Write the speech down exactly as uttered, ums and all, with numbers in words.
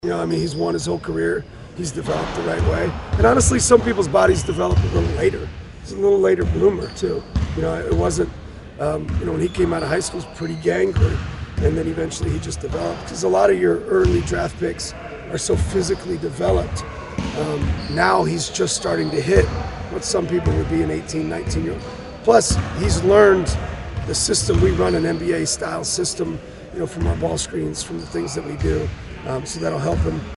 You know, I mean, he's won his whole career. He's developed the right way. And honestly, some people's bodies develop a little later. He's a little later bloomer, too. You know, it wasn't, um, you know, when he came out of high school, it was pretty gangly. And then eventually he just developed. Because a lot of your early draft picks are so physically developed. Um, now he's just starting to hit what some people would be an eighteen, nineteen year old. Plus, he's learned the system. We run an N B A style system, you know, from our ball screens, from the things that we do. Um, so that'll help him